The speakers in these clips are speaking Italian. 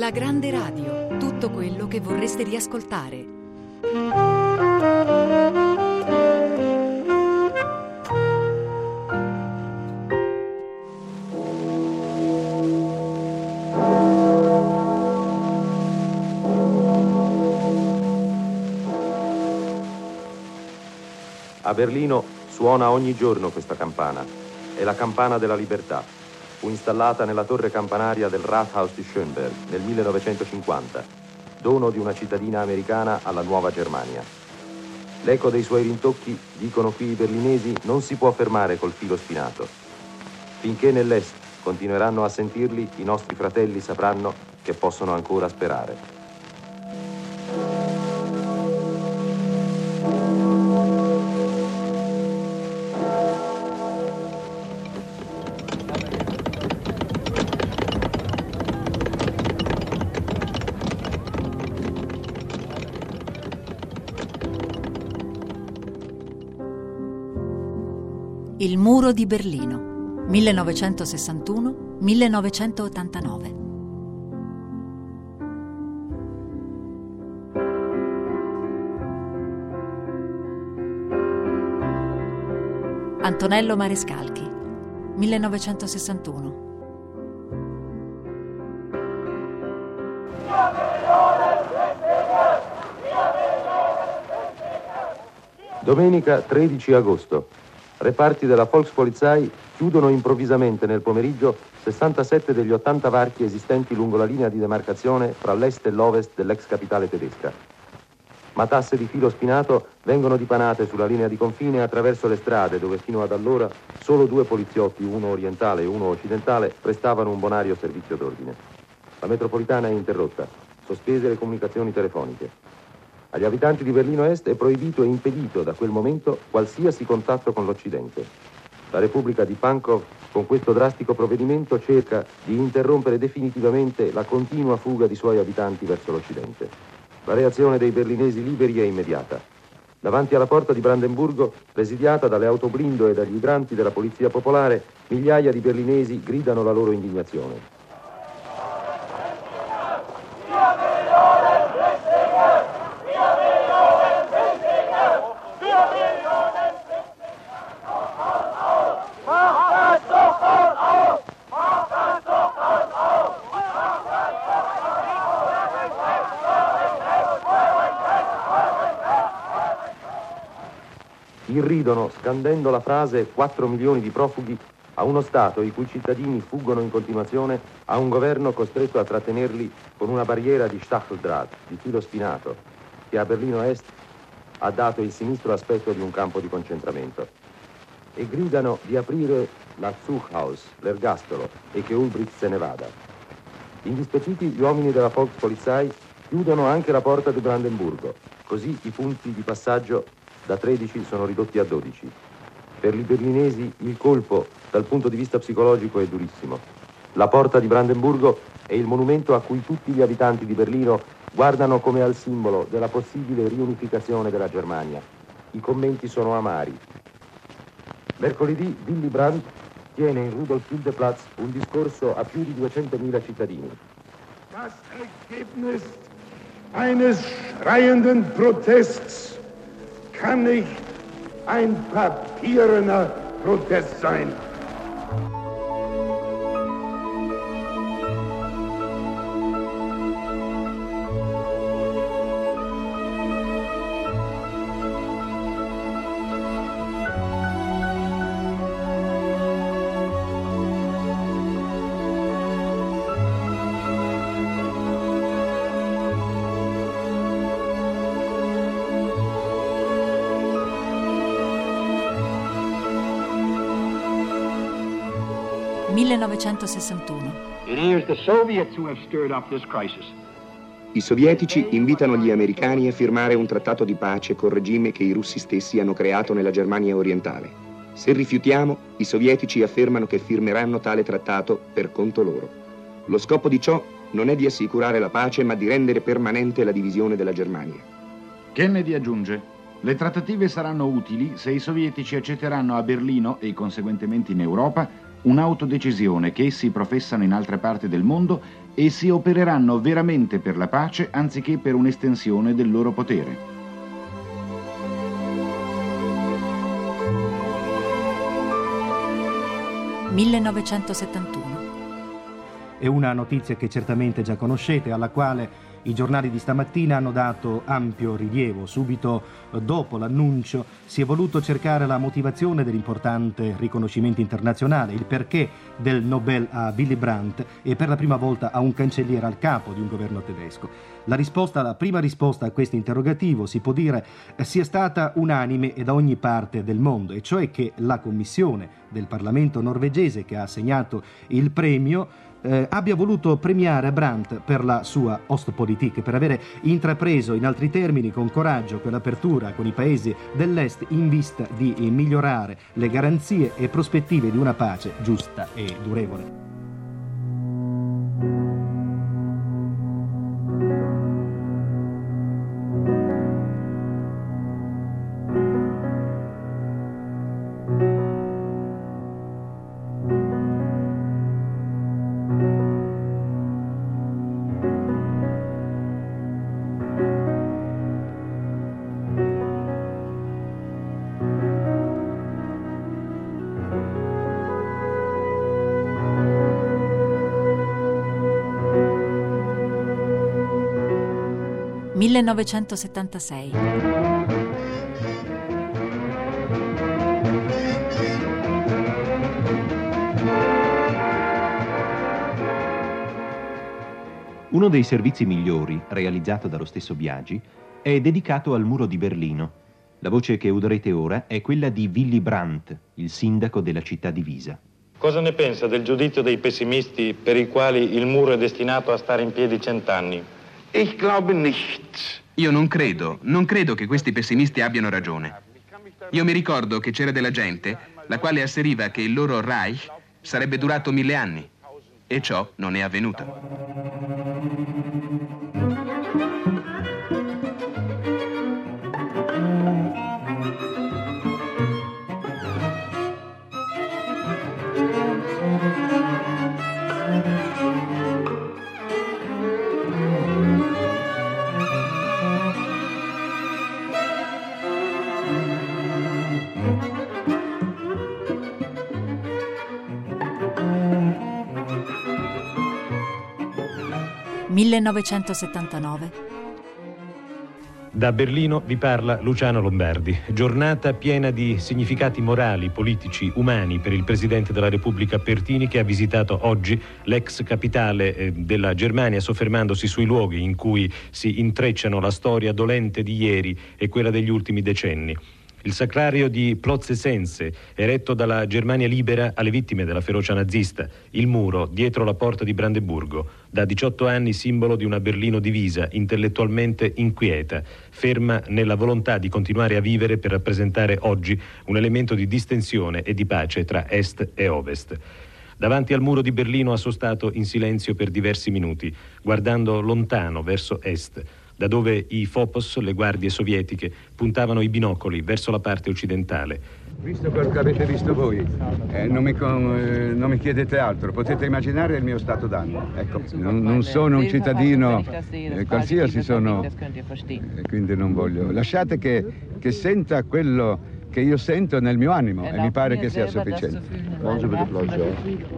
La Grande Radio, tutto quello che vorreste riascoltare. A Berlino suona ogni giorno questa campana. È la campana della libertà. Fu installata nella torre campanaria del Rathaus di Schönberg nel 1950, dono di una cittadina americana alla Nuova Germania. L'eco dei suoi rintocchi, dicono qui i berlinesi, non si può fermare col filo spinato. Finché nell'Est continueranno a sentirli, i nostri fratelli sapranno che possono ancora sperare. Il muro di Berlino, 1961-1989. Antonello Marescalchi, 1961. Domenica 13 agosto. Reparti della Volkspolizei chiudono improvvisamente nel pomeriggio 67 degli 80 varchi esistenti lungo la linea di demarcazione fra l'est e l'ovest dell'ex capitale tedesca. Matasse di filo spinato vengono dipanate sulla linea di confine attraverso le strade dove fino ad allora solo 2 poliziotti, uno orientale e uno occidentale, prestavano un bonario servizio d'ordine. La metropolitana è interrotta, sospese le comunicazioni telefoniche. Agli abitanti di Berlino Est è proibito e impedito da quel momento qualsiasi contatto con l'Occidente. La Repubblica di Pankow, con questo drastico provvedimento, cerca di interrompere definitivamente la continua fuga di suoi abitanti verso l'Occidente. La reazione dei berlinesi liberi è immediata. Davanti alla porta di Brandenburgo, presidiata dalle autoblindo e dagli idranti della polizia popolare, migliaia di berlinesi gridano la loro indignazione. Irridono, scandendo la frase 4 milioni di profughi, a uno Stato i cui cittadini fuggono in continuazione, a un governo costretto a trattenerli con una barriera di Stacheldraht, di filo spinato, che a Berlino Est ha dato il sinistro aspetto di un campo di concentramento. E gridano di aprire la Zuchthaus, l'ergastolo, e che Ulbricht se ne vada. Indispettiti, gli uomini della Volkspolizei chiudono anche la porta di Brandenburgo, così i punti di passaggio da 13 sono ridotti a 12. Per i berlinesi il colpo dal punto di vista psicologico è durissimo. La porta di Brandenburgo è il monumento a cui tutti gli abitanti di Berlino guardano come al simbolo della possibile riunificazione della Germania. I commenti sono amari. Mercoledì Willy Brandt tiene in Rudolf-Hilde-Platz un discorso a più di 200.000 cittadini. Das Ergebnis eines schreienden Protests kann nicht ein papierener Protest sein. I sovietici invitano gli americani a firmare un trattato di pace col regime che i russi stessi hanno creato nella Germania orientale. Se rifiutiamo, i sovietici affermano che firmeranno tale trattato per conto loro. Lo scopo di ciò non è di assicurare la pace, ma di rendere permanente la divisione della Germania. Kennedy aggiunge: le trattative saranno utili se i sovietici accetteranno a Berlino e conseguentemente in Europa un'autodecisione che essi professano in altre parti del mondo e si opereranno veramente per la pace anziché per un'estensione del loro potere. (1971) È una notizia che certamente già conoscete, alla quale i giornali di stamattina hanno dato ampio rilievo. Subito dopo l'annuncio si è voluto cercare la motivazione dell'importante riconoscimento internazionale, il perché del Nobel a Willy Brandt e per la prima volta a un cancelliere al capo di un governo tedesco. La prima risposta a questo interrogativo si può dire sia stata unanime e da ogni parte del mondo, e cioè che la commissione del Parlamento norvegese che ha assegnato il premio abbia voluto premiare Brandt per la sua Ostpolitik, per avere intrapreso, in altri termini, con coraggio quell'apertura con i paesi dell'Est in vista di migliorare le garanzie e prospettive di una pace giusta e durevole. (1976) Uno dei servizi migliori realizzato dallo stesso Biagi è dedicato al muro di Berlino. La voce che udrete ora è quella di Willy Brandt, il sindaco della città divisa. Cosa ne pensa del giudizio dei pessimisti per i quali il muro è destinato a stare in piedi 100 anni? Ich glaube nicht. Io non credo che questi pessimisti abbiano ragione. Io mi ricordo che c'era della gente la quale asseriva che il loro Reich sarebbe durato 1000 anni, e ciò non è avvenuto. (1979) Da Berlino vi parla Luciano Lombardi. Giornata piena di significati morali, politici, umani per il Presidente della Repubblica Pertini, che ha visitato oggi l'ex capitale della Germania, soffermandosi sui luoghi in cui si intrecciano la storia dolente di ieri e quella degli ultimi decenni. Il sacrario di Plötzensee, eretto dalla Germania libera alle vittime della ferocia nazista. Il muro dietro la porta di Brandeburgo, da 18 anni simbolo di una Berlino divisa, intellettualmente inquieta, ferma nella volontà di continuare a vivere per rappresentare oggi un elemento di distensione e di pace tra Est e Ovest. Davanti al muro di Berlino ha sostato in silenzio per diversi minuti, guardando lontano verso Est, da dove i Fopos, le guardie sovietiche, puntavano i binocoli verso la parte occidentale. Visto quello che avete visto voi, non mi chiedete altro, potete immaginare il mio stato d'animo. Ecco, non sono un cittadino qualsiasi, quindi non voglio. Lasciate che senta quello che io sento nel mio animo e mi pare che sia sufficiente.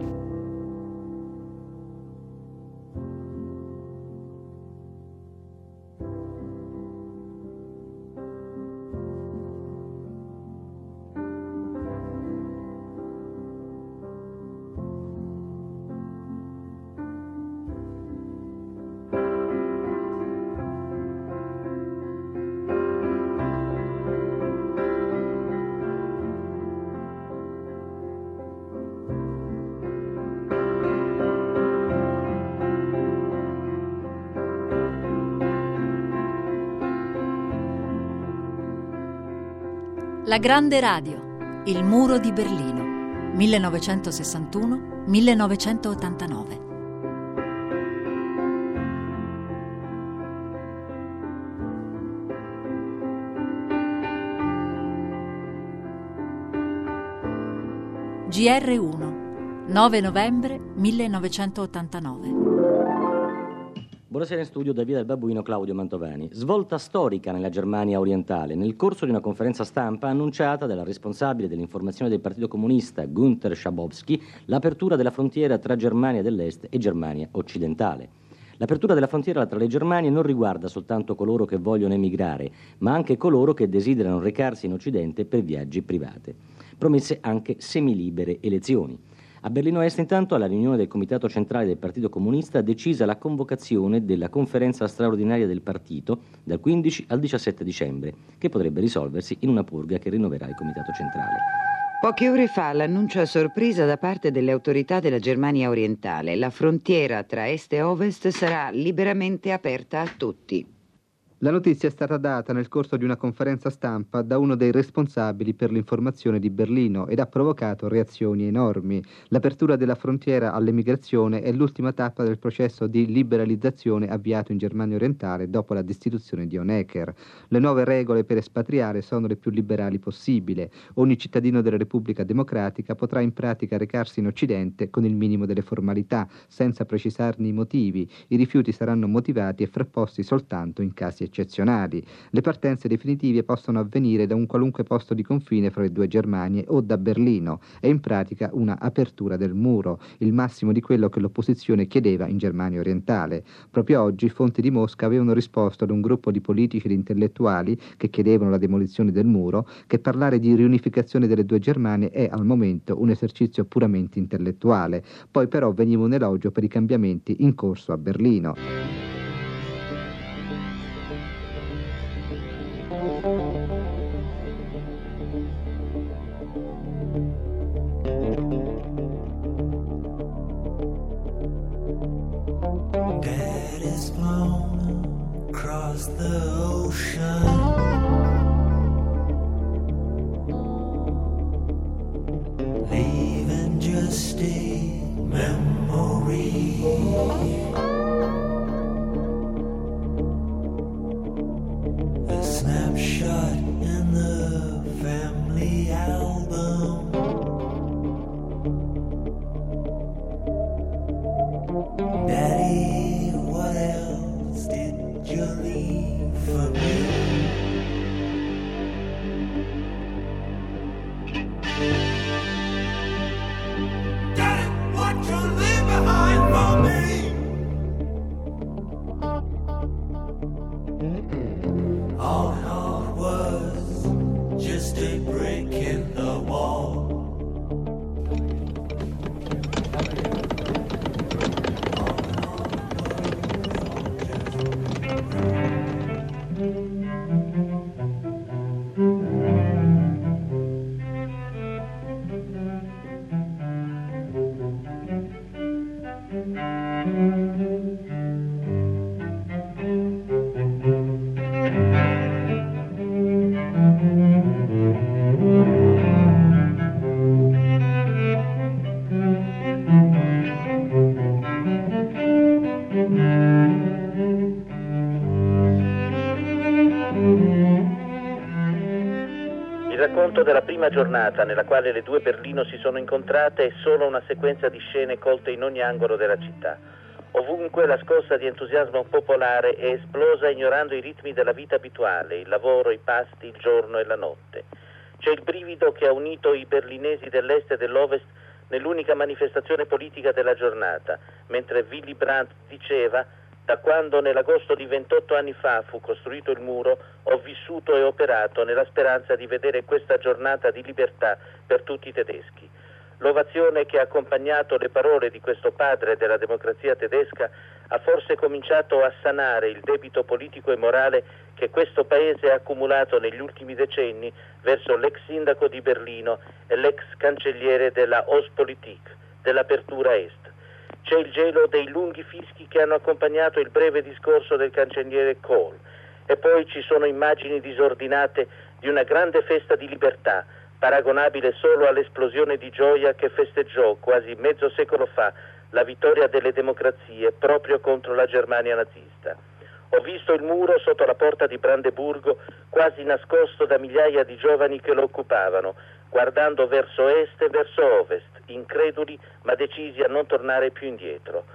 La Grande Radio, il muro di Berlino, 1961-1989. GR1, 9 novembre 1989. Buonasera in studio da Via del Babbuino Claudio Mantovani. Svolta storica nella Germania orientale. Nel corso di una conferenza stampa annunciata dalla responsabile dell'informazione del Partito Comunista, Günther Schabowski, l'apertura della frontiera tra Germania dell'Est e Germania occidentale. L'apertura della frontiera tra le Germanie non riguarda soltanto coloro che vogliono emigrare, ma anche coloro che desiderano recarsi in Occidente per viaggi privati. Promesse anche semilibere elezioni. A Berlino Est, intanto, alla riunione del Comitato Centrale del Partito Comunista, decisa la convocazione della conferenza straordinaria del partito dal 15 al 17 dicembre, che potrebbe risolversi in una purga che rinnoverà il Comitato Centrale. Poche ore fa l'annuncio a sorpresa da parte delle autorità della Germania orientale. La frontiera tra Est e Ovest sarà liberamente aperta a tutti. La notizia è stata data nel corso di una conferenza stampa da uno dei responsabili per l'informazione di Berlino ed ha provocato reazioni enormi. L'apertura della frontiera all'emigrazione è l'ultima tappa del processo di liberalizzazione avviato in Germania orientale dopo la destituzione di Honecker. Le nuove regole per espatriare sono le più liberali possibile. Ogni cittadino della Repubblica Democratica potrà in pratica recarsi in Occidente con il minimo delle formalità, senza precisarne i motivi. I rifiuti saranno motivati e frapposti soltanto in casi eccezionali. Le partenze definitive possono avvenire da un qualunque posto di confine fra le due Germanie o da Berlino. È in pratica una apertura del muro, il massimo di quello che l'opposizione chiedeva in Germania orientale. Proprio oggi fonti di Mosca avevano risposto ad un gruppo di politici ed intellettuali che chiedevano la demolizione del muro che parlare di riunificazione delle due Germanie è al momento un esercizio puramente intellettuale. Poi però veniva un elogio per i cambiamenti in corso a Berlino. Dad is blown across the ocean, leaving just a memory. A snapshot in the family album. Daddy, what else did you leave for me? Daddy, what you leave behind for me? All in all was just a break in the wall. Il racconto della prima giornata nella quale le due Berlino si sono incontrate è solo una sequenza di scene colte in ogni angolo della città. Ovunque la scossa di entusiasmo popolare è esplosa ignorando i ritmi della vita abituale, il lavoro, i pasti, il giorno e la notte. C'è il brivido che ha unito i berlinesi dell'est e dell'ovest nell'unica manifestazione politica della giornata, mentre Willy Brandt diceva: da quando nell'agosto di 28 anni fa fu costruito il muro, ho vissuto e operato nella speranza di vedere questa giornata di libertà per tutti i tedeschi. L'ovazione che ha accompagnato le parole di questo padre della democrazia tedesca ha forse cominciato a sanare il debito politico e morale che questo paese ha accumulato negli ultimi decenni verso l'ex sindaco di Berlino e l'ex cancelliere della Ostpolitik, dell'apertura est. C'è il gelo dei lunghi fischi che hanno accompagnato il breve discorso del cancelliere Kohl e poi ci sono immagini disordinate di una grande festa di libertà, paragonabile solo all'esplosione di gioia che festeggiò quasi mezzo secolo fa la vittoria delle democrazie proprio contro la Germania nazista. Ho visto il muro sotto la porta di Brandeburgo quasi nascosto da migliaia di giovani che lo occupavano, guardando verso est e verso ovest, increduli ma decisi a non tornare più indietro.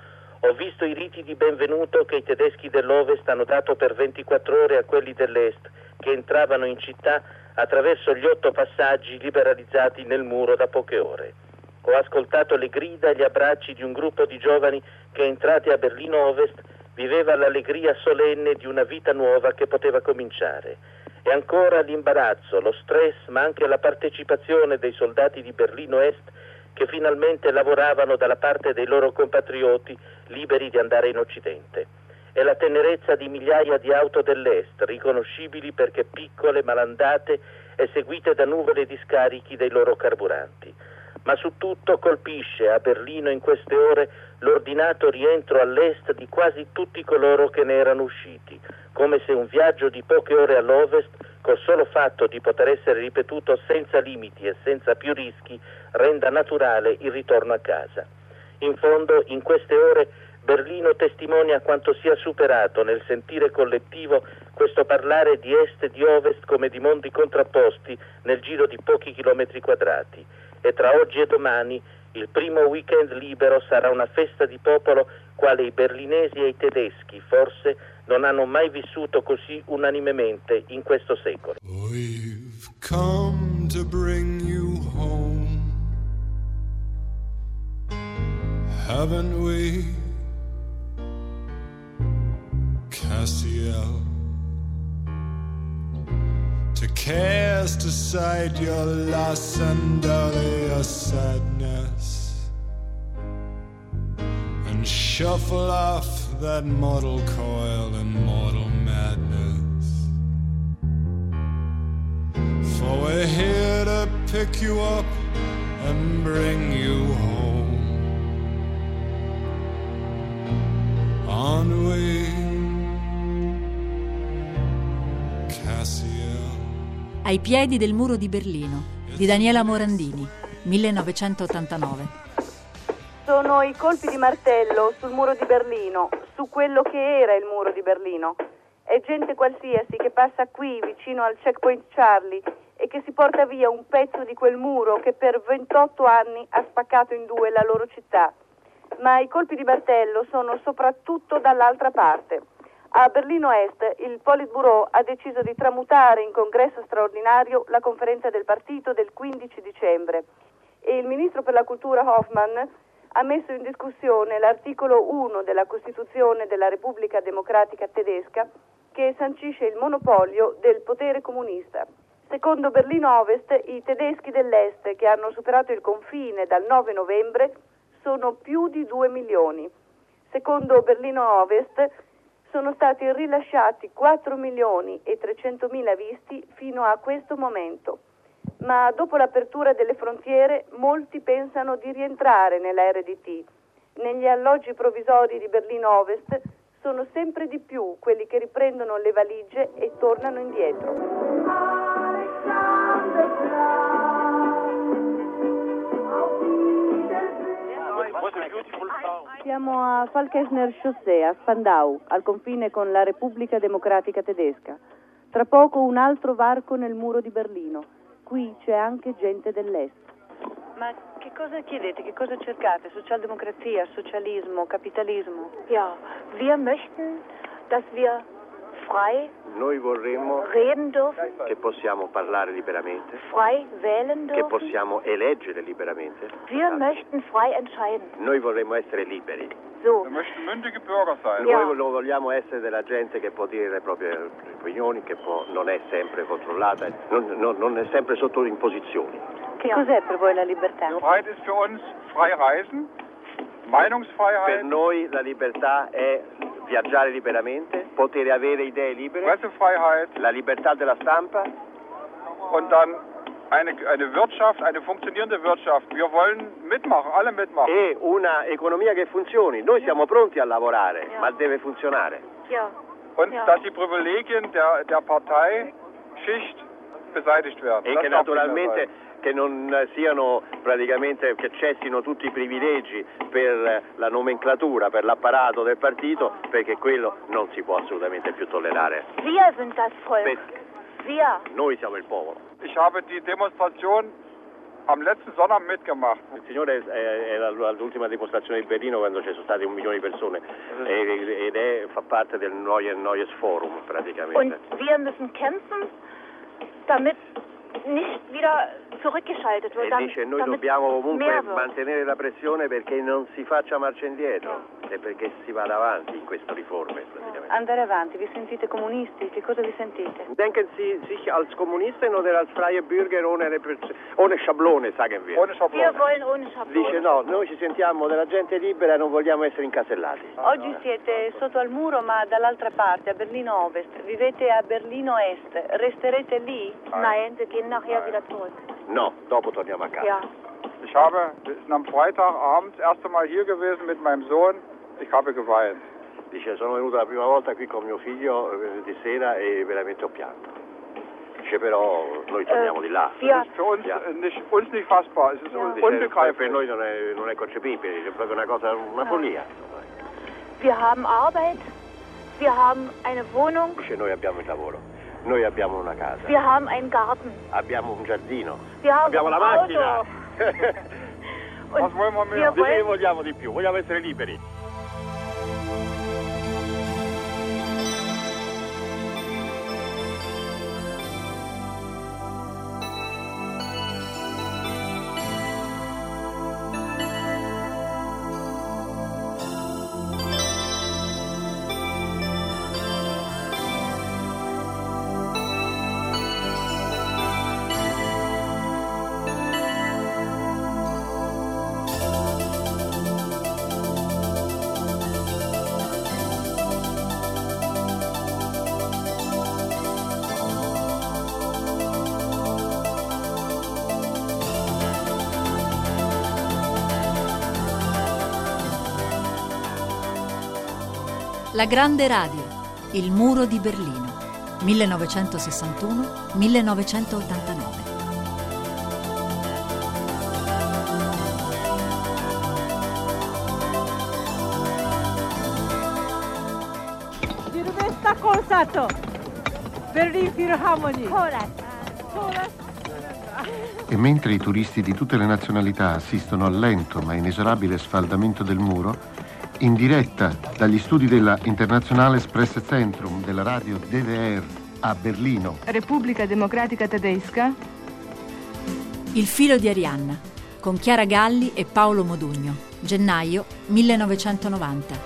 Ho visto i riti di benvenuto che i tedeschi dell'Ovest hanno dato per 24 ore a quelli dell'Est, che entravano in città attraverso gli 8 passaggi liberalizzati nel muro da poche ore. Ho ascoltato le grida e gli abbracci di un gruppo di giovani che, entrati a Berlino Ovest, viveva l'allegria solenne di una vita nuova che poteva cominciare. E ancora l'imbarazzo, lo stress, ma anche la partecipazione dei soldati di Berlino Est che finalmente lavoravano dalla parte dei loro compatrioti liberi di andare in Occidente. E la tenerezza di migliaia di auto dell'Est, riconoscibili perché piccole, malandate e seguite da nuvole di scarichi dei loro carburanti. Ma su tutto colpisce a Berlino in queste ore l'ordinato rientro all'Est di quasi tutti coloro che ne erano usciti, come se un viaggio di poche ore all'Ovest, col solo fatto di poter essere ripetuto senza limiti e senza più rischi, renda naturale il ritorno a casa. In fondo, in queste ore, Berlino testimonia quanto sia superato nel sentire collettivo questo parlare di Est e di Ovest come di mondi contrapposti nel giro di pochi chilometri quadrati. E tra oggi e domani il primo weekend libero sarà una festa di popolo quale i berlinesi e i tedeschi forse non hanno mai vissuto così unanimemente in questo secolo. We've come to bring you home, haven't we, Cassiel? To cast aside your loss and all your sadness, and shuffle off that mortal coil and mortal madness. For we're here to pick you up and bring you home. On we, Cassiel. Ai piedi del muro di Berlino, di Daniela Morandini, 1989. Sono i colpi di martello sul muro di Berlino, su quello che era il muro di Berlino. È gente qualsiasi che passa qui, vicino al checkpoint Charlie, e che si porta via un pezzo di quel muro che per 28 anni ha spaccato in due la loro città. Ma i colpi di martello sono soprattutto dall'altra parte. A Berlino Est il Politburo ha deciso di tramutare in congresso straordinario la conferenza del partito del 15 dicembre e il ministro per la cultura Hoffmann ha messo in discussione l'articolo 1 della Costituzione della Repubblica Democratica Tedesca che sancisce il monopolio del potere comunista. Secondo Berlino Ovest i tedeschi dell'Est che hanno superato il confine dal 9 novembre sono più di 2 milioni. Secondo Berlino Ovest sono stati rilasciati 4 milioni e 300.000 visti fino a questo momento. Ma dopo l'apertura delle frontiere molti pensano di rientrare nella RDT. Negli alloggi provvisori di Berlino Ovest sono sempre di più quelli che riprendono le valigie e tornano indietro. Siamo a Falkesner Chaussee, a Spandau, al confine con la Repubblica Democratica Tedesca. Tra poco un altro varco nel muro di Berlino. Qui c'è anche gente dell'Est. Ma che cosa chiedete? Che cosa cercate? Socialdemocrazia, socialismo, capitalismo? Ja, wir möchten, dass wir frei Noi vorremmo reden dürfen, che possiamo parlare liberamente, frei wählen che dürfen. possiamo eleggere liberamente. Wir möchten frei entscheiden. Noi vorremmo essere liberi. So. Noi lo vogliamo essere della gente che può dire le proprie opinioni, che non è sempre controllata, non è sempre sotto imposizioni. Che cos'è per voi la libertà? Freiheit ist für uns frei reisen, Meinungsfreiheit. Per noi la libertà è viaggiare liberamente, poter avere idee libere, Pressefreiheit, la libertà della stampa und dann eine Wirtschaft, eine funktionierende Wirtschaft. Wir wollen mitmachen, alle mitmachen. E una economia che funzioni. Noi siamo pronti a lavorare, ma deve funzionare. Ja. Und dass die Privilegien der Parteischicht beseitigt werden. E che naturalmente che non siano praticamente, che cessino tutti i privilegi per la nomenclatura, per l'apparato del partito, perché quello non si può assolutamente più tollerare. Wir sind das Volk. Wir. Noi siamo il popolo. Ich habe die Demonstration am letzten Sonntag mitgemacht. Il signore è all'ultima dimostrazione di Berlino quando ci sono state 1 milione di persone ed fa parte del Neues Forum praticamente. Und wir müssen kämpfen, damit nicht wieder zurückgeschaltet wird. E dice noi dobbiamo comunque mantenere la pressione perché non si faccia marcia indietro e perché si vada avanti in queste riforme praticamente. Andare avanti, vi sentite comunisti? Che cosa vi sentite? Denken Sie sich als Kommunisten oder als freie Bürger ohne Schablone, sagen wir? Ohne Schablone. Wir wollen ohne Schablone. Dice no, noi ci sentiamo della gente libera e non vogliamo essere incasellati. Oggi siete sotto al muro ma dall'altra parte, a Berlino Ovest. Vivete a Berlino Est. Resterete lì? Nein, wir gehen nachher wieder zurück. No, dopo torniamo a casa. Ja. Wir sind am Freitagabend das erste Mal hier gewesen mit meinem Sohn. Ich habe geweint. Dice sono venuto la prima volta qui con mio figlio di sera e veramente ho pianto. Dice però noi torniamo di là. Ja. Für uns, uns nicht fassbar, es ist unbegreiflich. Per noi non è concepibile, è proprio una follia. Wir haben Arbeit, wir haben eine Wohnung. Dice noi abbiamo il lavoro, noi abbiamo una casa. Wir haben einen Garten. Abbiamo un giardino. Abbiamo la macchina. Che vogliamo di più? Vogliamo essere liberi. La Grande Radio, il muro di Berlino, 1961-1989. Silvestre Corsato, Berlin Philharmonie. E mentre i turisti di tutte le nazionalità assistono al lento ma inesorabile sfaldamento del muro, in diretta dagli studi della Internationales Pressezentrum della radio DDR a Berlino, Repubblica Democratica Tedesca. Il filo di Arianna, con Chiara Galli e Paolo Modugno, gennaio 1990.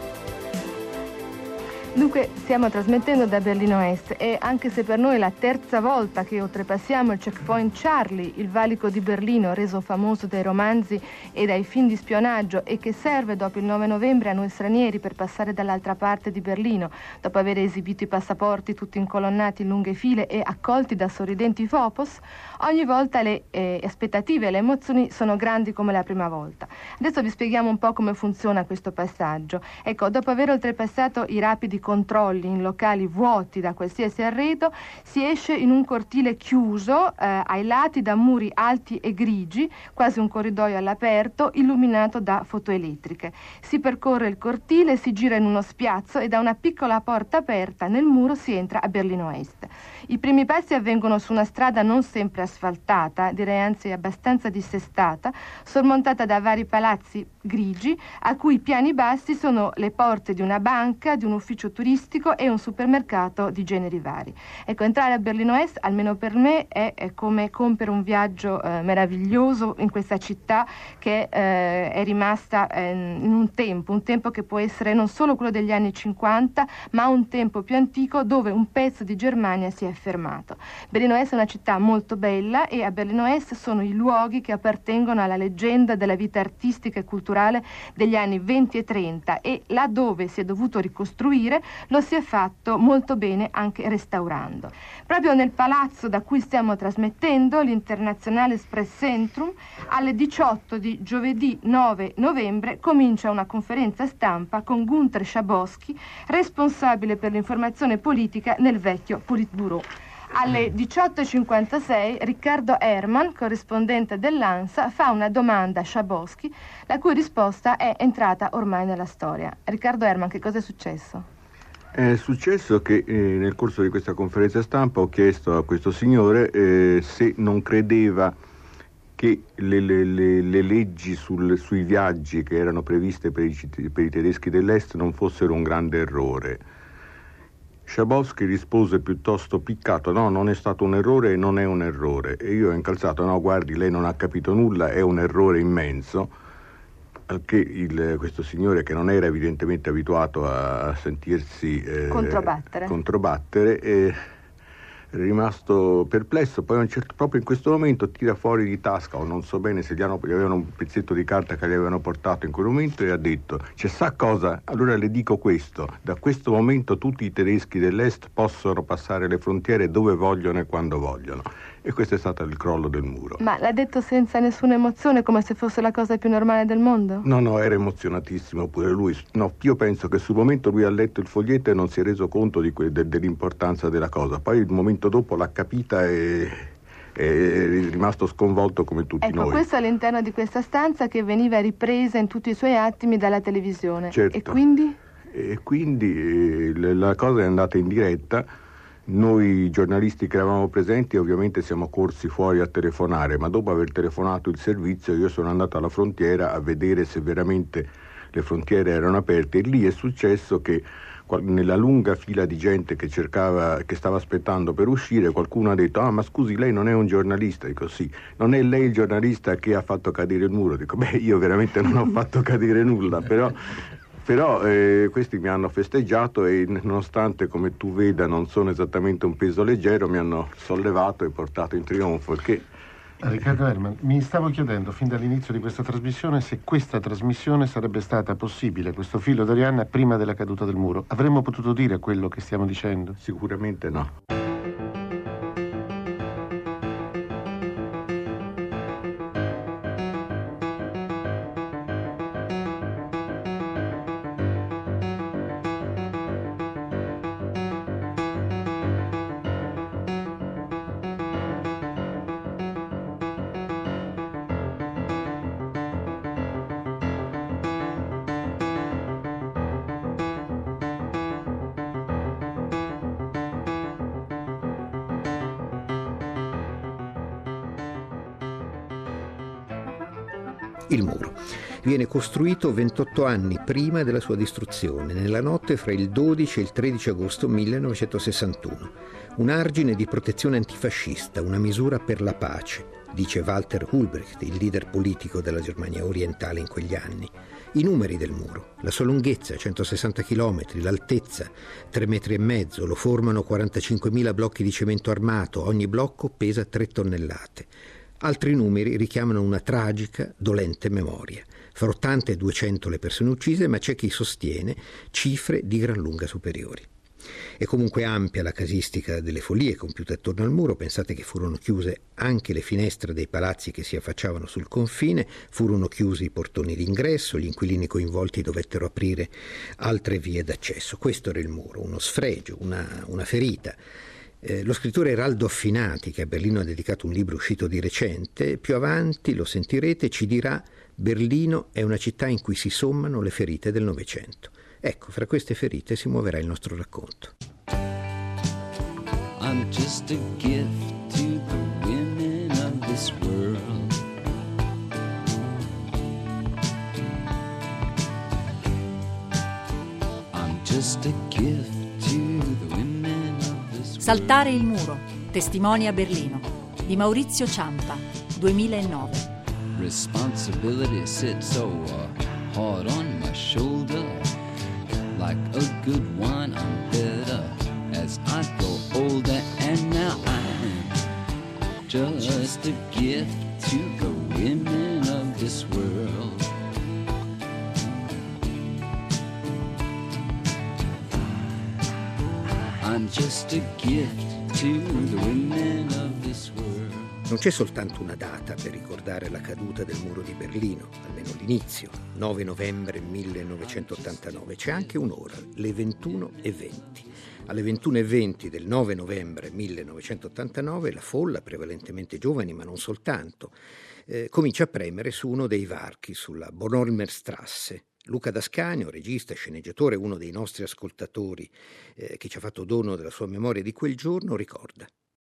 Dunque stiamo trasmettendo da Berlino Est e anche se per noi è la terza volta che oltrepassiamo il checkpoint Charlie, il valico di Berlino reso famoso dai romanzi e dai film di spionaggio e che serve dopo il 9 novembre a noi stranieri per passare dall'altra parte di Berlino, dopo aver esibito i passaporti tutti incolonnati in lunghe file e accolti da sorridenti fopos, ogni volta le aspettative e le emozioni sono grandi come la prima volta. Adesso vi spieghiamo un po' come funziona questo passaggio. Ecco, dopo aver oltrepassato i rapidi controlli in locali vuoti da qualsiasi arredo, si esce in un cortile chiuso ai lati da muri alti e grigi, quasi un corridoio all'aperto, illuminato da fotoelettriche. Si percorre il cortile, si gira in uno spiazzo e da una piccola porta aperta nel muro si entra a Berlino Est. I primi passi avvengono su una strada non sempre asfaltata, direi anzi abbastanza dissestata, sormontata da vari palazzi grigi, a cui piani bassi sono le porte di una banca, di un ufficio turistico e un supermercato di generi vari. Ecco, entrare a Berlino Est, almeno per me, è come compiere un viaggio meraviglioso in questa città che è rimasta in un tempo che può essere non solo quello degli anni 50, ma un tempo più antico dove un pezzo di Germania si è fermato. Berlino Est è una città molto bella e a Berlino Est sono i luoghi che appartengono alla leggenda della vita artistica e culturale degli anni 20 e 30 e laddove si è dovuto ricostruire lo si è fatto molto bene anche restaurando. Proprio nel palazzo da cui stiamo trasmettendo, l'Internazionales Pressezentrum, alle 18 di giovedì 9 novembre comincia una conferenza stampa con Günter Schabowski, responsabile per l'informazione politica nel vecchio Politburo. Alle 18.56 Riccardo Herrmann, corrispondente dell'ANSA, fa una domanda a Schabowski, la cui risposta è entrata ormai nella storia. Riccardo Herrmann, che cosa è successo? È successo che nel corso di questa conferenza stampa ho chiesto a questo signore se non credeva che le leggi sui viaggi che erano previste per i tedeschi dell'Est non fossero un grande errore. Schabowski rispose piuttosto piccato: no, non è stato un errore e non è un errore. E io ho incalzato: no, guardi, lei non ha capito nulla, è un errore immenso. Che questo signore, che non era evidentemente abituato a sentirsi controbattere, è rimasto perplesso. Poi proprio in questo momento tira fuori di tasca, o non so bene se gli avevano un pezzetto di carta che gli avevano portato in quel momento, e ha detto: sa cosa? Allora le dico questo: da questo momento tutti i tedeschi dell'Est possono passare le frontiere dove vogliono e quando vogliono. E questo è stato il crollo del muro. Ma l'ha detto senza nessuna emozione, come se fosse la cosa più normale del mondo? No, era emozionatissimo pure lui. No, io penso che sul momento lui ha letto il foglietto e non si è reso conto dell'importanza della cosa. Poi il momento dopo l'ha capita e è rimasto sconvolto come tutti noi. Questo all'interno di questa stanza che veniva ripresa in tutti i suoi attimi dalla televisione. Certo. E quindi? E quindi la cosa è andata in diretta. Noi giornalisti che eravamo presenti ovviamente siamo corsi fuori a telefonare, ma dopo aver telefonato il servizio io sono andato alla frontiera a vedere se veramente le frontiere erano aperte, e lì è successo che nella lunga fila di gente che stava aspettando per uscire, qualcuno ha detto: ma scusi, lei non è un giornalista? Dico: sì. Non è lei il giornalista che ha fatto cadere il muro? Dico: io veramente non ho fatto cadere nulla, però questi mi hanno festeggiato e, nonostante, come tu veda, non sono esattamente un peso leggero, mi hanno sollevato e portato in trionfo. Riccardo Herrmann, mi stavo chiedendo fin dall'inizio di questa trasmissione se questa trasmissione sarebbe stata possibile, questo filo d'Arianna, prima della caduta del muro. Avremmo potuto dire quello che stiamo dicendo? Sicuramente no. Il muro viene costruito 28 anni prima della sua distruzione, nella notte fra il 12 e il 13 agosto 1961. Un argine di protezione antifascista, una misura per la pace, dice Walter Ulbricht, il leader politico della Germania orientale in quegli anni. I numeri del muro, la sua lunghezza, 160 km, l'altezza, 3,5 metri, lo formano 45.000 blocchi di cemento armato, ogni blocco pesa 3 tonnellate. Altri numeri richiamano una tragica, dolente memoria. Fra 80 e 200 le persone uccise, ma c'è chi sostiene cifre di gran lunga superiori. È comunque ampia la casistica delle follie compiute attorno al muro. Pensate che furono chiuse anche le finestre dei palazzi che si affacciavano sul confine, furono chiusi i portoni d'ingresso, gli inquilini coinvolti dovettero aprire altre vie d'accesso. Questo era il muro, uno sfregio, una ferita. Lo scrittore Eraldo Affinati, che a Berlino ha dedicato un libro uscito di recente, più avanti, lo sentirete, ci dirà: Berlino è una città in cui si sommano le ferite del Novecento. Ecco, fra queste ferite si muoverà il nostro racconto. I'm just a gift to the women of this world. I'm just a gift to the women of this world. Saltare il muro, testimoni a Berlino, di Maurizio Ciampa, 2009. Responsibility sits so hard on my shoulder. Like a good wine, I'm better as I grow older, and now I'm just a gift to the women of this world. I'm just a gift to the women of this world. Non c'è soltanto una data per ricordare la caduta del muro di Berlino, almeno l'inizio, 9 novembre 1989, c'è anche un'ora, le 21:20. Alle 21:20 del 9 novembre 1989 la folla, prevalentemente giovani ma non soltanto, comincia a premere su uno dei varchi, sulla Bornholmer Strasse. Luca D'Ascanio, regista e sceneggiatore, uno dei nostri ascoltatori che ci ha fatto dono della sua memoria di quel giorno, ricorda.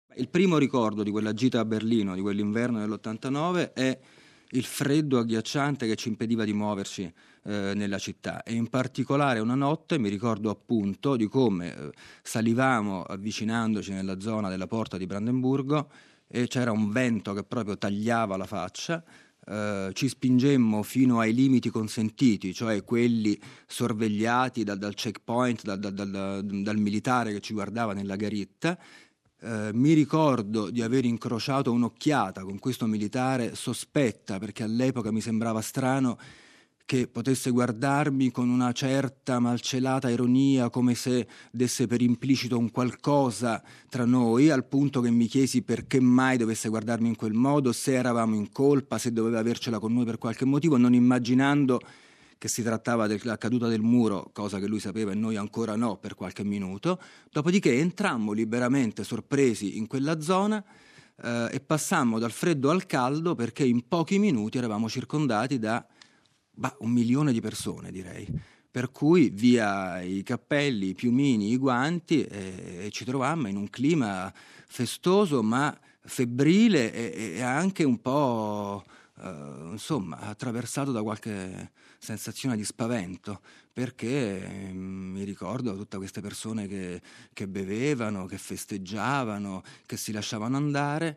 Il primo ricordo di quella gita a Berlino, di quell'inverno dell'89, è il freddo agghiacciante che ci impediva di muoverci nella città, e in particolare una notte mi ricordo appunto di come salivamo avvicinandoci nella zona della porta di Brandenburgo e c'era un vento che proprio tagliava la faccia. Ci spingemmo fino ai limiti consentiti, cioè quelli sorvegliati dal checkpoint, dal militare che ci guardava nella garitta. Mi ricordo di aver incrociato un'occhiata con questo militare sospetta, perché all'epoca mi sembrava strano che potesse guardarmi con una certa malcelata ironia, come se desse per implicito un qualcosa tra noi, al punto che mi chiesi perché mai dovesse guardarmi in quel modo, se eravamo in colpa, se doveva avercela con noi per qualche motivo, non immaginando che si trattava della caduta del muro, cosa che lui sapeva e noi ancora no per qualche minuto. Dopodiché entrammo liberamente sorpresi in quella zona e passammo dal freddo al caldo, perché in pochi minuti eravamo circondati da 1 milione di persone, direi. Per cui via i cappelli, i piumini, i guanti, e ci trovammo in un clima festoso ma febbrile e anche un po' attraversato da qualche sensazione di spavento, perché mi ricordo tutte queste persone che bevevano, che festeggiavano, che si lasciavano andare.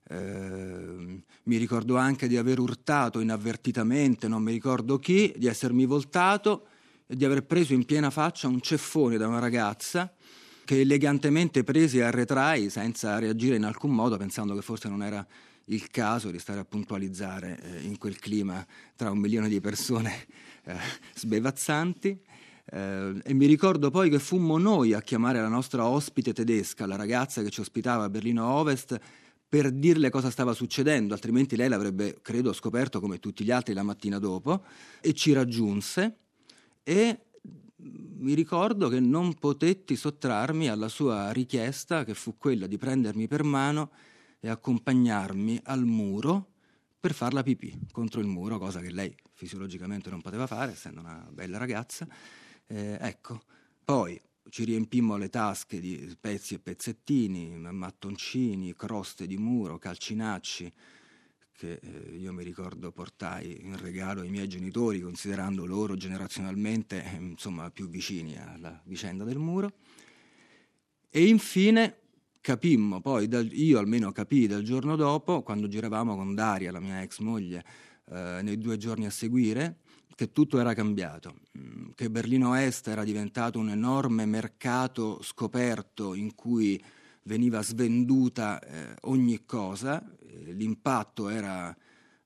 Mi ricordo anche di aver urtato inavvertitamente, non mi ricordo chi, di essermi voltato e di aver preso in piena faccia un ceffone da una ragazza che elegantemente presi e arretrai senza reagire in alcun modo, pensando che forse non era il caso di stare a puntualizzare in quel clima tra 1 milione di persone sbevazzanti. E mi ricordo poi che fummo noi a chiamare la nostra ospite tedesca, la ragazza che ci ospitava a Berlino Ovest, per dirle cosa stava succedendo, altrimenti lei l'avrebbe, credo, scoperto come tutti gli altri la mattina dopo, e ci raggiunse. E mi ricordo che non potetti sottrarmi alla sua richiesta, che fu quella di prendermi per mano e accompagnarmi al muro per far la pipì contro il muro, cosa che lei fisiologicamente non poteva fare, essendo una bella ragazza. Ecco, poi ci riempimmo le tasche di pezzi e pezzettini, mattoncini, croste di muro, calcinacci, che io mi ricordo portai in regalo ai miei genitori, considerando loro generazionalmente più vicini alla vicenda del muro. E infine capimmo poi, io almeno capii dal giorno dopo, quando giravamo con Daria, la mia ex moglie, nei 2 giorni a seguire, che tutto era cambiato, che Berlino Est era diventato un enorme mercato scoperto in cui veniva svenduta ogni cosa. L'impatto era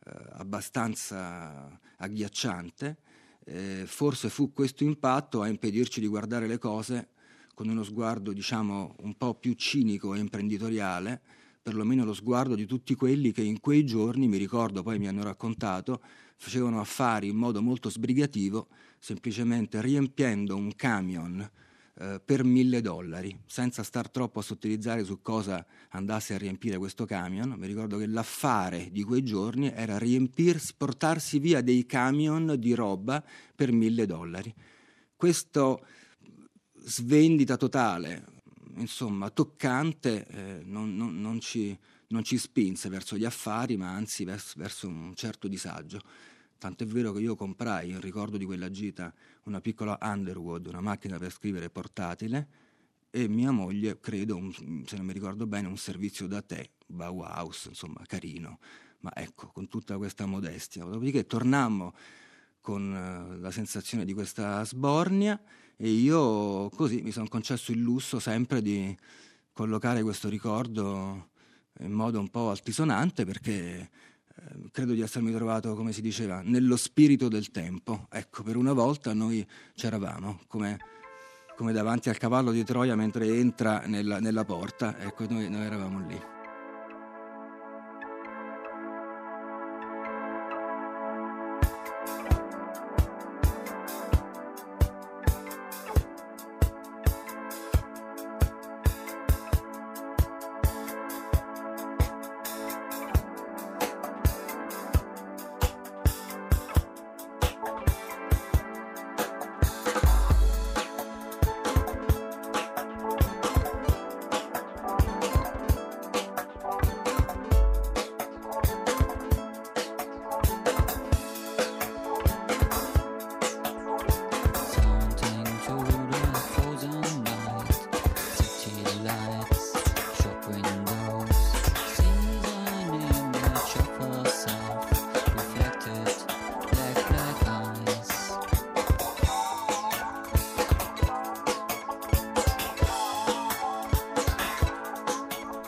abbastanza agghiacciante, forse fu questo impatto a impedirci di guardare le cose con uno sguardo, diciamo, un po' più cinico e imprenditoriale, perlomeno lo sguardo di tutti quelli che in quei giorni, mi ricordo, poi mi hanno raccontato, facevano affari in modo molto sbrigativo, semplicemente riempiendo un camion per $1.000, senza star troppo a sottilizzare su cosa andasse a riempire questo camion. Mi ricordo che l'affare di quei giorni era portarsi via dei camion di roba per $1.000. Questo svendita totale, insomma, toccante, non ci spinse verso gli affari, ma anzi verso un certo disagio. Tant'è vero che io comprai, in ricordo di quella gita, una piccola Underwood, una macchina per scrivere portatile, e mia moglie, credo, se non mi ricordo bene, un servizio da tè, Bauhaus, insomma, carino, ma ecco, con tutta questa modestia. Dopodiché tornammo con la sensazione di questa sbornia, e io così mi sono concesso il lusso sempre di collocare questo ricordo in modo un po' altisonante, perché credo di essermi trovato, come si diceva, nello spirito del tempo. Ecco, per una volta noi c'eravamo, come davanti al cavallo di Troia mentre entra nella porta. Ecco, noi eravamo lì.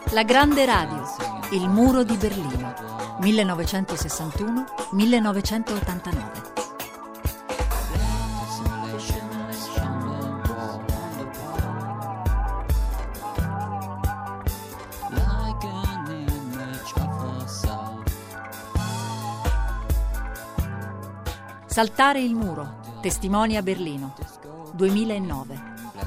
La Grande Radio, il muro di Berlino, 1961-1989. Saltare il muro, testimoni a Berlino, 2009.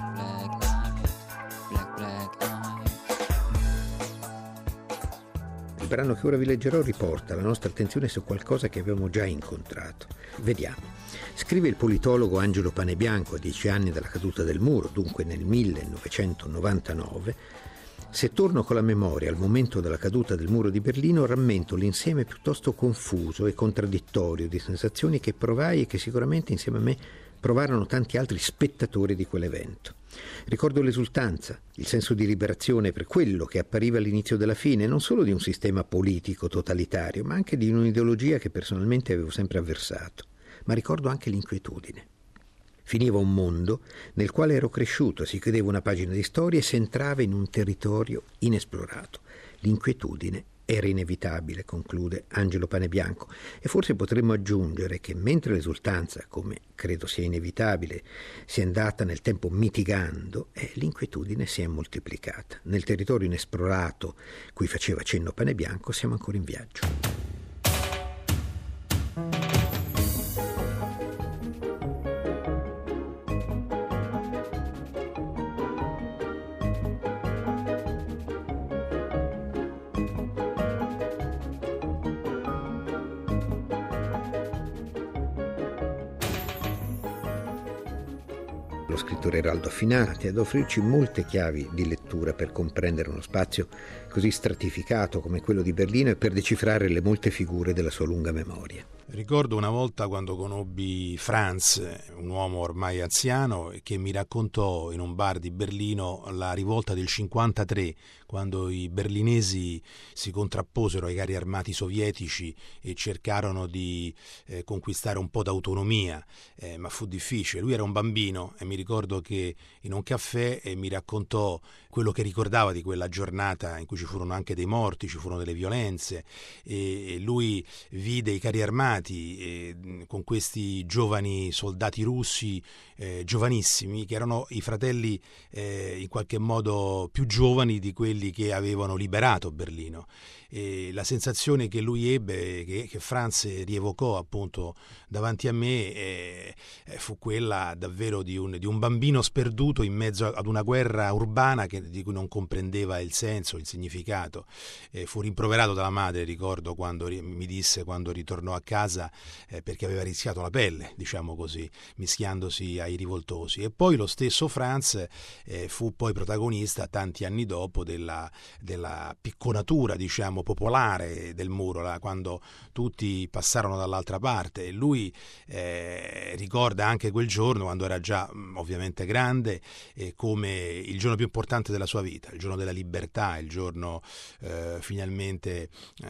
Il brano che ora vi leggerò riporta la nostra attenzione su qualcosa che abbiamo già incontrato. Vediamo. Scrive il politologo Angelo Panebianco a 10 anni dalla caduta del muro, dunque nel 1999, se torno con la memoria al momento della caduta del muro di Berlino, rammento l'insieme piuttosto confuso e contraddittorio di sensazioni che provai e che sicuramente insieme a me provarono tanti altri spettatori di quell'evento. Ricordo l'esultanza, il senso di liberazione per quello che appariva all'inizio della fine, non solo di un sistema politico totalitario, ma anche di un'ideologia che personalmente avevo sempre avversato. Ma ricordo anche l'inquietudine. Finiva un mondo nel quale ero cresciuto, si chiudeva una pagina di storia e si entrava in un territorio inesplorato. L'inquietudine era inevitabile, conclude Angelo Panebianco, e forse potremmo aggiungere che mentre l'esultanza, come credo sia inevitabile, si è andata nel tempo mitigando, l'inquietudine si è moltiplicata. Nel territorio inesplorato cui faceva cenno Panebianco siamo ancora in viaggio. Lo scrittore Eraldo Affinati ad offrirci molte chiavi di lettura per comprendere uno spazio così stratificato come quello di Berlino e per decifrare le molte figure della sua lunga memoria. Ricordo una volta quando conobbi Franz, un uomo ormai anziano, che mi raccontò in un bar di Berlino la rivolta del 53, quando i berlinesi si contrapposero ai carri armati sovietici e cercarono di conquistare un po' d'autonomia, ma fu difficile. Lui era un bambino e mi ricordo che in un caffè mi raccontò quello che ricordava di quella giornata in cui ci furono anche dei morti, ci furono delle violenze, e lui vide i carri armati con questi giovani soldati russi, giovanissimi, che erano i fratelli in qualche modo più giovani di quelli che avevano liberato Berlino. E la sensazione che lui ebbe, che Franz rievocò appunto davanti a me, fu quella davvero di un bambino sperduto in mezzo ad una guerra urbana di cui non comprendeva il senso, il significato. Fu rimproverato dalla madre, ricordo, quando mi disse, quando ritornò a casa, perché aveva rischiato la pelle, diciamo così, mischiandosi ai rivoltosi. E poi lo stesso Franz fu poi protagonista tanti anni dopo della picconatura, diciamo, popolare del muro, quando tutti passarono dall'altra parte. E lui ricorda anche quel giorno, quando era già ovviamente grande, come il giorno più importante della sua vita, il giorno della libertà, il giorno finalmente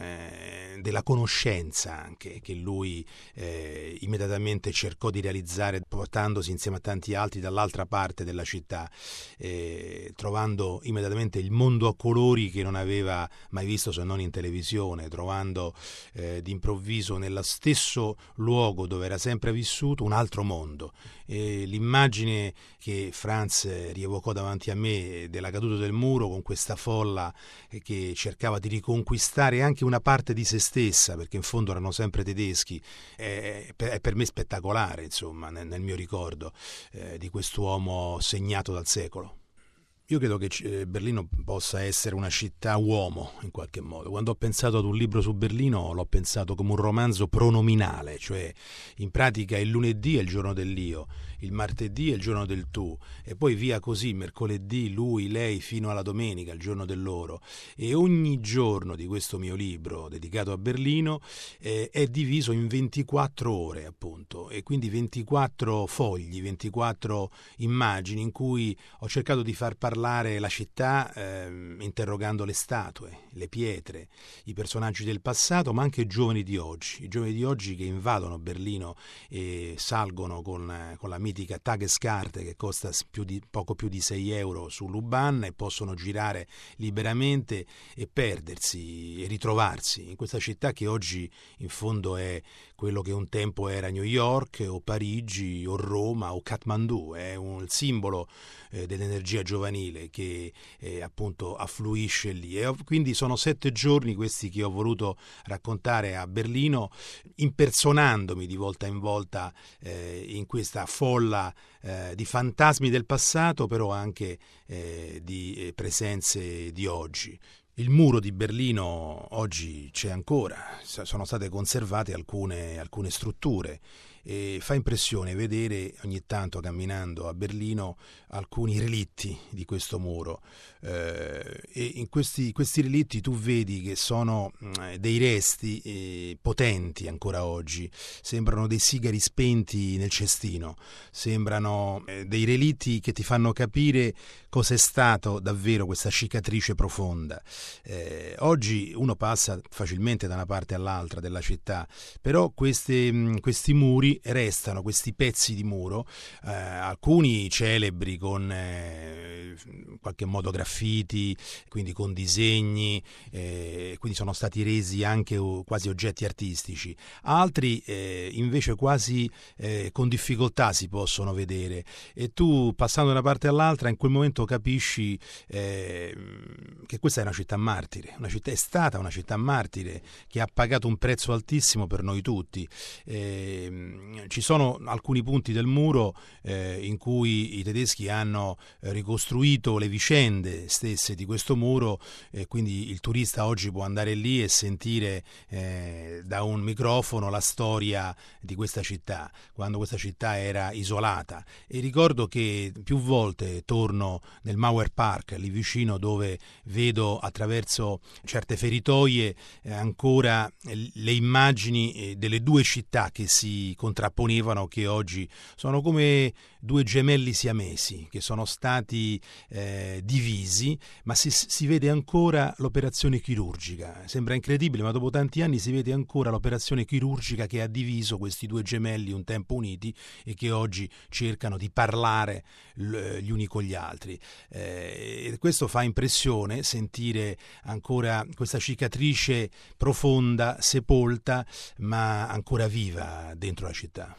della conoscenza, anche, che lui immediatamente cercò di realizzare, portandosi insieme a tanti altri dall'altra parte della città, trovando immediatamente il mondo a colori che non aveva mai visto se non in televisione, trovando d'improvviso nello stesso luogo dove era sempre vissuto un altro mondo. L'immagine che Franz rievocò davanti a me della caduta del muro, con questa folla che cercava di riconquistare anche una parte di se stessa, perché in fondo erano sempre tedeschi, è per me spettacolare, insomma, nel mio ricordo di quest'uomo segnato dal secolo. Io credo che Berlino possa essere una città uomo, in qualche modo. Quando ho pensato ad un libro su Berlino, l'ho pensato come un romanzo pronominale, cioè in pratica il lunedì è il giorno dell'io, il martedì è il giorno del tu, e poi via così, mercoledì, lui, lei, fino alla domenica, il giorno del loro. E ogni giorno di questo mio libro, dedicato a Berlino, è diviso in 24 ore, appunto, e quindi 24 fogli, 24 immagini in cui ho cercato di far parlare parlare la città interrogando le statue, le pietre, i personaggi del passato, ma anche i giovani di oggi che invadono Berlino e salgono con la mitica Tageskarte che costa poco più di 6 euro sull'U-Bahn e possono girare liberamente e perdersi e ritrovarsi in questa città che oggi in fondo è quello che un tempo era New York o Parigi o Roma o Kathmandu. È il simbolo dell'energia giovanile che appunto affluisce lì, e quindi sono 7 giorni questi che ho voluto raccontare a Berlino, impersonandomi di volta in volta in questa folla di fantasmi del passato, però anche di presenze di oggi. Il muro di Berlino oggi c'è ancora, sono state conservate alcune strutture e fa impressione vedere ogni tanto camminando a Berlino alcuni relitti di questo muro, e in questi relitti tu vedi che sono dei resti potenti ancora oggi, sembrano dei sigari spenti nel cestino, sembrano dei relitti che ti fanno capire cos'è stato davvero questa cicatrice profonda. Oggi uno passa facilmente da una parte all'altra della città, però questi muri restano, questi pezzi di muro, alcuni celebri con in qualche modo graffiti, quindi con disegni, quindi sono stati resi anche quasi oggetti artistici, altri invece quasi con difficoltà si possono vedere, e tu passando da una parte all'altra in quel momento capisci che questa è una città martire, è stata una città martire che ha pagato un prezzo altissimo per noi tutti. Ci sono alcuni punti del muro in cui i tedeschi hanno ricostruito le vicende stesse di questo muro, quindi il turista oggi può andare lì e sentire da un microfono la storia di questa città, quando questa città era isolata. E ricordo che più volte torno nel Mauer Park, lì vicino, dove vedo attraverso certe feritoie ancora le immagini delle due città che si contrapponevano, che oggi sono come due gemelli siamesi che sono stati divisi, ma si vede ancora l'operazione chirurgica. Sembra incredibile, ma dopo tanti anni si vede ancora l'operazione chirurgica che ha diviso questi due gemelli un tempo uniti e che oggi cercano di parlare gli uni con gli altri. E questo fa impressione, sentire ancora questa cicatrice profonda, sepolta, ma ancora viva dentro la città.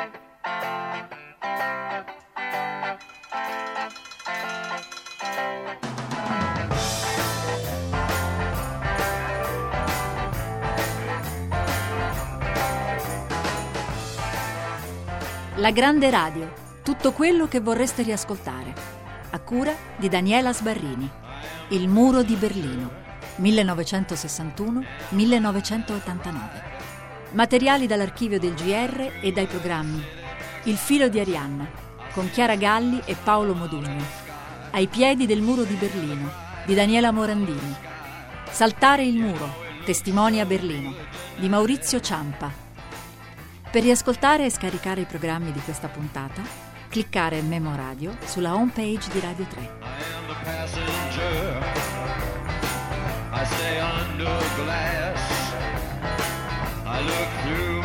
La Grande Radio, tutto quello che vorreste riascoltare, a cura di Daniela Sbarrini. Il muro di Berlino, 1961-1989. Materiali dall'archivio del GR e dai programmi Il filo di Arianna, con Chiara Galli e Paolo Modugno. Ai piedi del muro di Berlino, di Daniela Morandini. Saltare il muro, testimoni a Berlino, di Maurizio Ciampa. Per riascoltare e scaricare i programmi di questa puntata, cliccare Memo Radio sulla home page di Radio 3. I stay under glass. I look through